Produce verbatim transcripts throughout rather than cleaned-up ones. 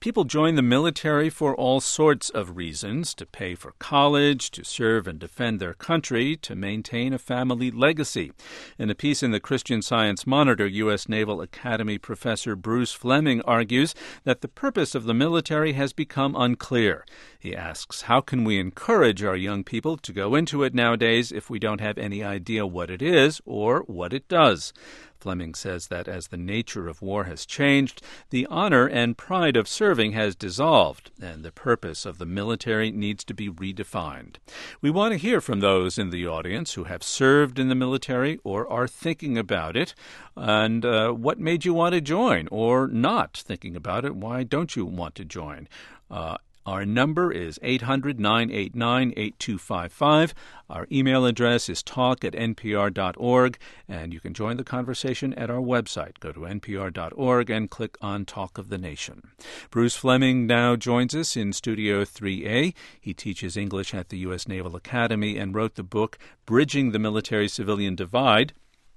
People join the military for all sorts of reasons, to pay for college, to serve and defend their country, to maintain a family legacy. In a piece in the Christian Science Monitor, U S Naval Academy professor Bruce Fleming argues that the purpose of the military has become unclear. He asks, how can we encourage our young people to go into it nowadays if we don't have any idea what it is or what it does? Fleming says that as the nature of war has changed, the honor and pride of serving has dissolved, and the purpose of the military needs to be redefined. We want to hear from those in the audience who have served in the military or are thinking about it, and uh, what made you want to join, or not thinking about it, why don't you want to join? Uh, Our number is eight hundred, nine eight nine, eight two five five. Our email address is talk at n p r dot org, and you can join the conversation at our website. Go to n p r dot org and click on Talk of the Nation. Bruce Fleming now joins us in Studio three A. He teaches English at the U S Naval Academy and wrote the book Bridging the Military-Civilian Divide.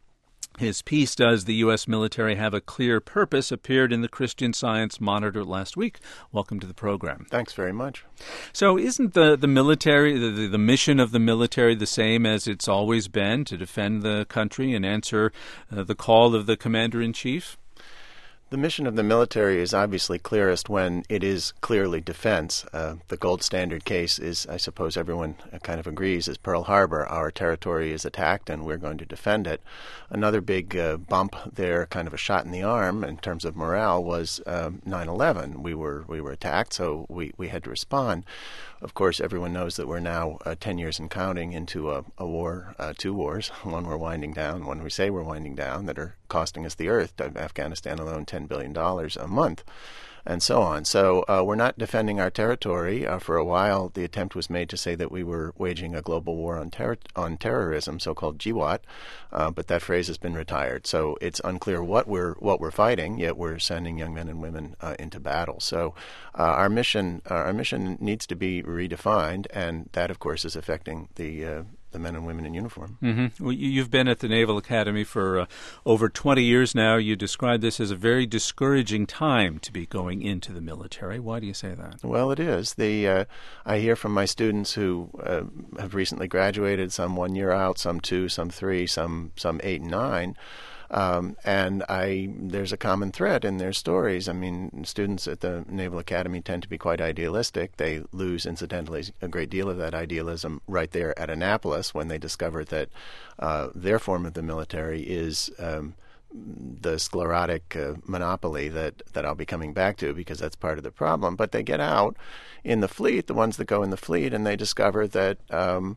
His piece, Does the U S Military Have a Clear Purpose?, appeared in the Christian Science Monitor last week. Welcome to the program. Thanks very much. So isn't the, the military, the, the mission of the military the same as it's always been, to defend the country and answer uh, the call of the commander-in-chief? The mission of the military is obviously clearest when it is clearly defense. Uh, the gold standard case is, I suppose everyone kind of agrees, is Pearl Harbor. Our territory is attacked and we're going to defend it. Another big uh, bump there, kind of a shot in the arm in terms of morale, was um, nine eleven. We were we were attacked, so we, we had to respond. Of course, everyone knows that we're now uh, ten years and counting into a, a war, uh, two wars, one we're winding down, one we say we're winding down, that are costing us the earth, Afghanistan alone, ten billion dollars a month, and so on. So uh, we're not defending our territory. Uh, for a while, the attempt was made to say that we were waging a global war on, ter- on terrorism, so-called G W A T, uh, but that phrase has been retired. So it's unclear what we're what we're fighting, yet we're sending young men and women uh, into battle. So uh, our mission uh, our mission needs to be redefined, and that, of course, is affecting the uh, the men and women in uniform. Mm-hmm. Well, you've been at the Naval Academy for uh, over twenty years now. You describe this as a very discouraging time to be going into the military. Why do you say that? Well, it is. The uh, I hear from my students who uh, have recently graduated, some one year out, some two, some three, some some eight and nine. Um, and I, there's a common thread in their stories. I mean, students at the Naval Academy tend to be quite idealistic. They lose, incidentally, a great deal of that idealism right there at Annapolis when they discover that uh, their form of the military is um, the sclerotic uh, monopoly that, that I'll be coming back to, because that's part of the problem. But they get out in the fleet, the ones that go in the fleet, and they discover that um,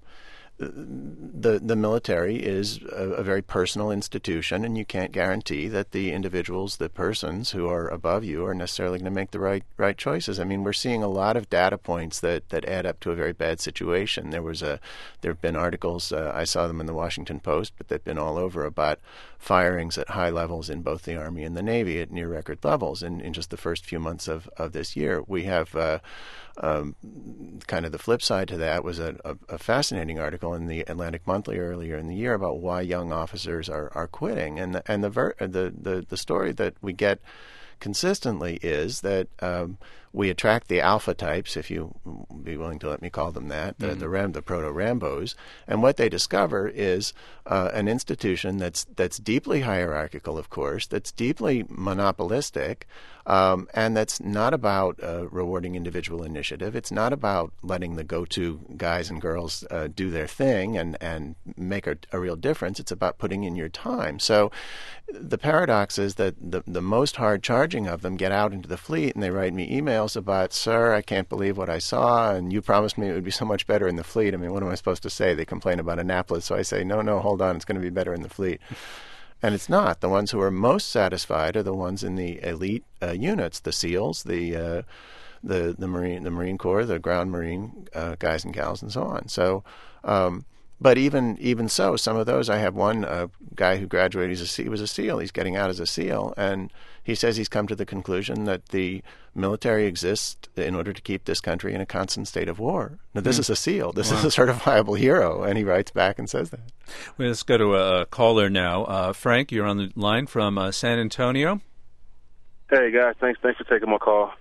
the the military is a, a very personal institution, and you can't guarantee that the individuals, the persons who are above you, are necessarily going to make the right right choices. I mean, we're seeing a lot of data points that, that add up to a very bad situation. There was a there have been articles, uh, I saw them in the Washington Post, but they've been all over, about firings at high levels in both the Army and the Navy at near record levels in, in just the first few months of, of this year. We have uh, um, kind of the flip side to that was a, a, a fascinating article in the Atlantic Monthly earlier in the year about why young officers are, are quitting. And the, and the, ver- the, the, the story that we get consistently is that um, we attract the alpha types, if you be willing to let me call them that, the, mm-hmm. the, Ram, the proto-Rambos, and what they discover is uh, an institution that's that's deeply hierarchical, of course, that's deeply monopolistic, um, and that's not about uh, rewarding individual initiative. It's not about letting the go-to guys and girls uh, do their thing and, and make a, a real difference. It's about putting in your time. So the paradox is that the, the most hard-charging of them get out into the fleet and they write me emails about, sir, I can't believe what I saw, and you promised me it would be so much better in the fleet. I mean, what am I supposed to say? They complain about Annapolis, so I say, no, no, hold on, it's going to be better in the fleet. And it's not. The ones who are most satisfied are the ones in the elite uh, units, the SEALs, the uh, the the Marine the Marine Corps, the ground Marine uh, guys and gals, and so on. So, um, but even even so, some of those, I have one uh, guy who graduated. He's a, he was a SEAL. He's getting out as a SEAL, and he says he's come to the conclusion that the military exists in order to keep this country in a constant state of war. Now, this mm. is a SEAL. This wow. is a certifiable hero, and he writes back and says that. Well, let's go to a caller now. Uh, Frank, you're on the line from uh, San Antonio. Hey, guys. Thanks Thanks for taking my call.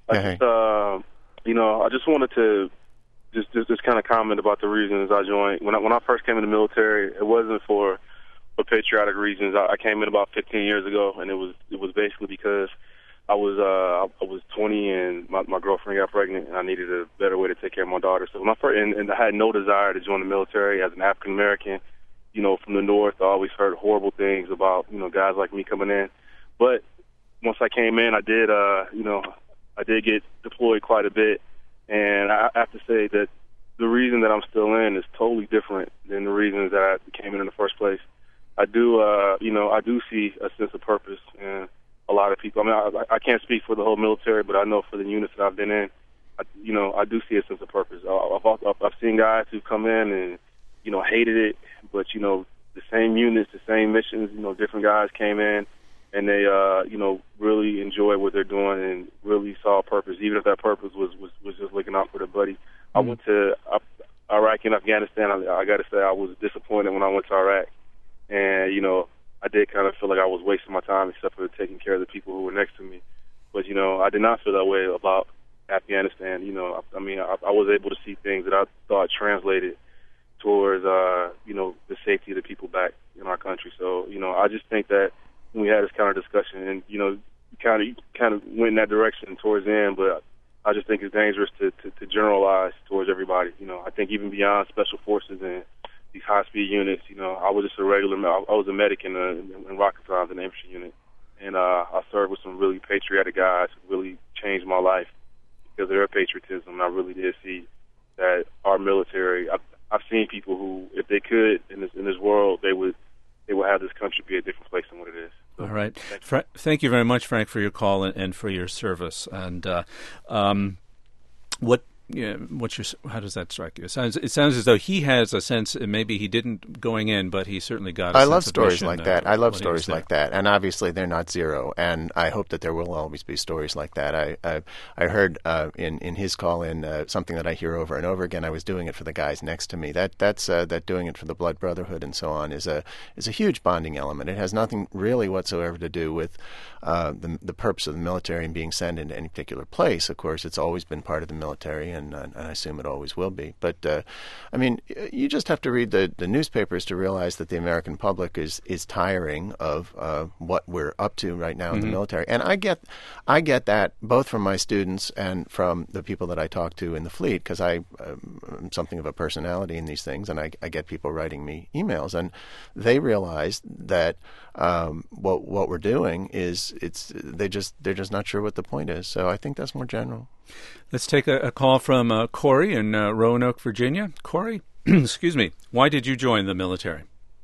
I Hey. just, uh, you know, I just wanted to just just, just kind of comment about the reasons I joined. When I, when I first came in the military, it wasn't for for patriotic reasons. I, I came in about fifteen years ago, and it was it was basically because I was uh, I was twenty and my, my girlfriend got pregnant, and I needed a better way to take care of my daughter. So my first, and, and I had no desire to join the military as an African American. You know, from the North, I always heard horrible things about, you know, guys like me coming in. But once I came in, I did, uh, you know, I did get deployed quite a bit. And I have to say that the reason that I'm still in is totally different than the reasons that I came in in the first place. I do, uh, you know, I do see a sense of purpose in a lot of people. I mean, I, I can't speak for the whole military, but I know for the units that I've been in, I, you know, I do see a sense of purpose. I've, I've, I've seen guys who come in and, you know, hated it, but, you know, the same units, the same missions, you know, different guys came in and they, uh, you know, really enjoy what they're doing and really saw a purpose, even if that purpose was, was, was just looking out for their buddy. Mm-hmm. I went to uh, Iraq and Afghanistan. I, I got to say I was disappointed when I went to Iraq. And, you know, I did kind of feel like I was wasting my time except for taking care of the people who were next to me. But, you know, I did not feel that way about Afghanistan. You know, I, I mean, I, I was able to see things that I thought translated towards, uh, you know, the safety of the people back in our country. So, you know, I just think that when we had this kind of discussion and, you know, kind of kind of went in that direction towards the end, but I just think it's dangerous to, to, to generalize towards everybody. You know, I think even beyond special forces and these high-speed units, you know, I was just a regular, I was a medic in, a, in rocket science in the infantry unit. And uh, I served with some really patriotic guys who really changed my life because of their patriotism. And I really did see that our military, I, I've seen people who, if they could in this in this world, they would they would have this country be a different place than what it is. So, all right. thank you. Fra- thank you very much, Frank, for your call and, and for your service. And uh, um, what yeah, what's your how does that strike you? It sounds it sounds as though he has a sense. Maybe he didn't going in, but he certainly got. A I sense love of stories mission, like uh, that. I love when he was stories there. like that, and obviously they're not zero. And I hope that there will always be stories like that. I I, I heard uh, in in his call in uh, something that I hear over and over again. I was doing it for the guys next to me. That that's uh, that doing it for the blood brotherhood and so on is a is a huge bonding element. It has nothing really whatsoever to do with uh, the the purpose of the military and being sent into any particular place. Of course, it's always been part of the military, and, uh, and I assume it always will be. But uh, I mean, you just have to read the, the newspapers to realize that the American public is is tiring of uh, what we're up to right now in Mm-hmm. the military. And I get I get that both from my students and from the people that I talk to in the fleet, because I um, am something of a personality in these things, and I, I get people writing me emails, and they realize that um, what what we're doing is it's they just they're just not sure what the point is. So I think that's more general. Let's take a, a call from uh, Corey in uh, Roanoke, Virginia. Corey, excuse me. Why did you join the military?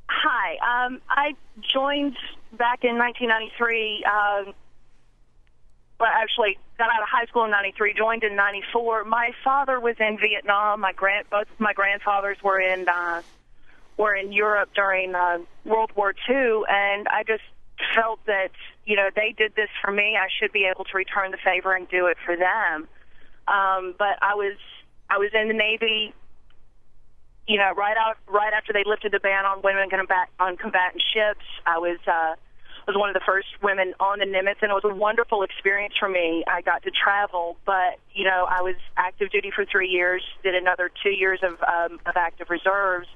Hi. Um, I joined back in nineteen ninety-three. Um, well, actually, got out of high school in ninety-three, joined in ninety-four. My father was in Vietnam. My grand, both of my grandfathers were in uh, were in Europe during uh, World War Two, and I just felt that, you know, they did this for me. I should be able to return the favor and do it for them. Um, but I was I was in the Navy, you know, right out right after they lifted the ban on women combat, on combatant ships. I was uh, was one of the first women on the Nimitz, and it was a wonderful experience for me. I got to travel, but you know, I was active duty for three years, did another two years of um, of active reserves,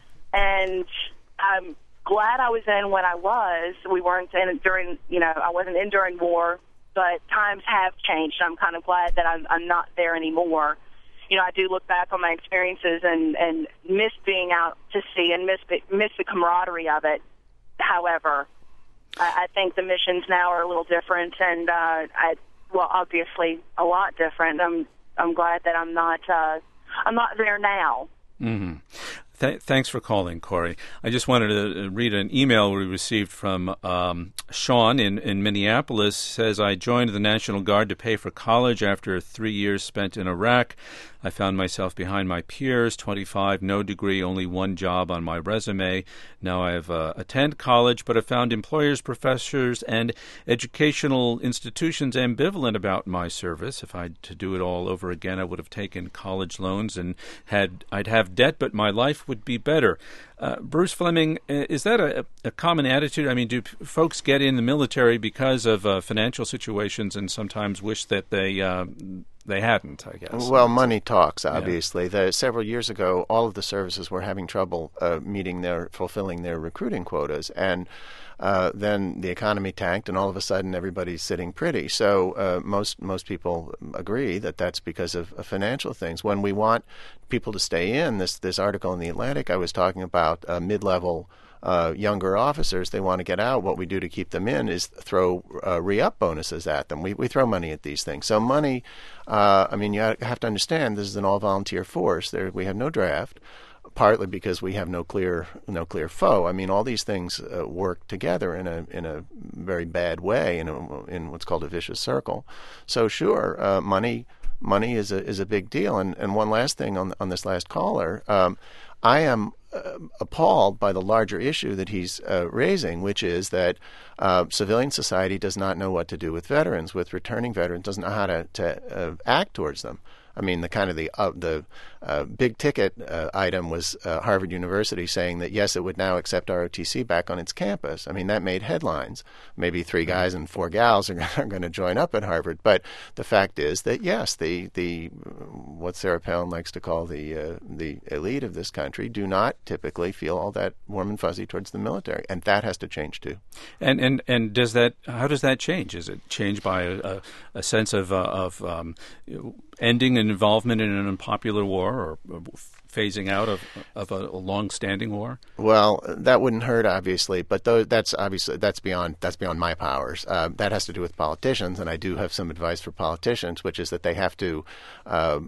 and I'm glad I was in when I was. We weren't in during, you know, I wasn't in during war, but times have changed. I'm kind of glad that I'm, I'm not there anymore. You know, I do look back on my experiences and, and miss being out to sea and miss miss the camaraderie of it. However, I, I think the missions now are a little different, and uh, I, well, obviously a lot different. I'm I'm glad that I'm not uh, I'm not there now. Mm-hmm. Th- thanks for calling, Corey. I just wanted to read an email we received from um, Sean in, in Minneapolis. Says, I joined the National Guard to pay for college after three years spent in Iraq. I found myself behind my peers, twenty-five, no degree, only one job on my resume. Now I have uh, attend college, but have found employers, professors, and educational institutions ambivalent about my service. If I had to do it all over again, I would have taken college loans and had I'd have debt, but my life life would be better. Uh, Bruce Fleming, is that a, a common attitude? I mean, do p- folks get in the military because of uh, financial situations and sometimes wish that they uh, they hadn't, I guess? Well, money talks, obviously. Yeah. The, several years ago, all of the services were having trouble uh, meeting their, fulfilling their recruiting quotas. And Uh, then the economy tanked, and all of a sudden everybody's sitting pretty. So uh, most most people agree that that's because of, of financial things. When we want people to stay in, this this article in The Atlantic I was talking about, uh, mid-level uh, younger officers, they want to get out. What we do to keep them in is throw uh, re-up bonuses at them. We we throw money at these things. So money, uh, I mean, you have to understand this is an all-volunteer force. There, we have no draft. Partly because we have no clear no clear foe. I mean, all these things uh, work together in a in a very bad way, in a, in what's called a vicious circle. So sure, uh, money money is a is a big deal. And and one last thing on on this last caller, um, I am uh, appalled by the larger issue that he's uh, raising, which is that uh, civilian society does not know what to do with veterans, with returning veterans, doesn't know how to to uh, act towards them. I mean, the kind of the uh, the uh, big ticket uh, item was uh, Harvard University saying that, yes, it would now accept R O T C back on its campus. I mean, that made headlines. Maybe three guys and four gals are, are going to join up at Harvard. But the fact is that, yes, the, the what Sarah Palin likes to call the uh, the elite of this country do not typically feel all that warm and fuzzy towards the military. And that has to change, too. And and, and does that how does that change? Is it changed by a, a, a sense of, uh, of um, ending an involvement in an unpopular war, or phasing out of of a, a long-standing war? Well, that wouldn't hurt, obviously, but th- that's obviously that's beyond that's beyond my powers. Uh, that has to do with politicians, and I do have some advice for politicians, which is that they have to uh,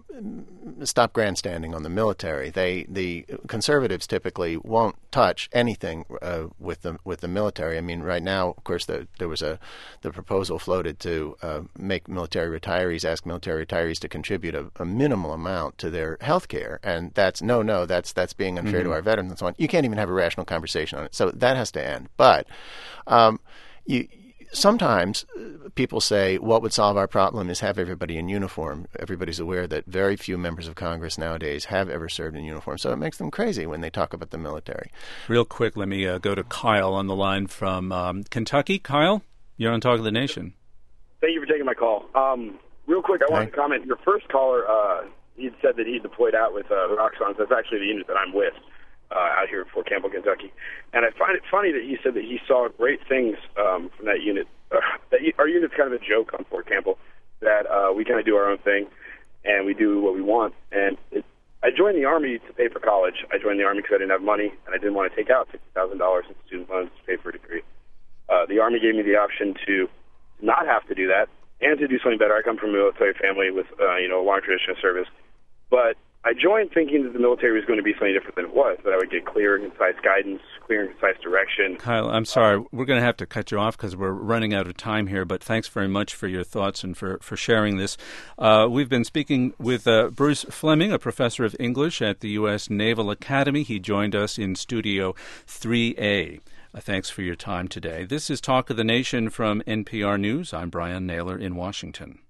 stop grandstanding on the military. They the conservatives typically won't touch anything uh, with the with the military. I mean, right now, of course, the, there was a the proposal floated to uh, make military retirees ask military retirees to contribute a, a minimal amount to their health care, and that's no, no, that's that's being unfair mm-hmm. to our veterans and so on. You can't even have a rational conversation on it. So that has to end. But um, you, sometimes people say what would solve our problem is have everybody in uniform. Everybody's aware that very few members of Congress nowadays have ever served in uniform. So it makes them crazy when they talk about the military. Real quick, let me uh, go to Kyle on the line from um, Kentucky. Kyle, you're on Talk of the Nation. Thank you for taking my call. Um, real quick, I wanted Hi. to comment. Your first caller, uh, he said that he deployed out with uh, the Roxxons. That's actually the unit that I'm with uh, out here at Fort Campbell, Kentucky. And I find it funny that he said that he saw great things um, from that unit. Uh, that our unit's kind of a joke on Fort Campbell, that uh, we kind of do our own thing and we do what we want. And it, I joined the Army to pay for college. I joined the Army because I didn't have money and I didn't want to take out fifty thousand dollars in student loans to pay for a degree. Uh, the Army gave me the option to not have to do that and to do something better. I come from a military family with uh, you know a long tradition of service. But I joined thinking that the military was going to be something different than it was, that I would get clear and concise guidance, clear and concise direction. Kyle, I'm sorry. We're going to have to cut you off because we're running out of time here, but thanks very much for your thoughts and for, for sharing this. Uh, we've been speaking with uh, Bruce Fleming, a professor of English at the U S Naval Academy. He joined us in Studio three A. Uh, thanks for your time today. This is Talk of the Nation from N P R News. I'm Brian Naylor in Washington.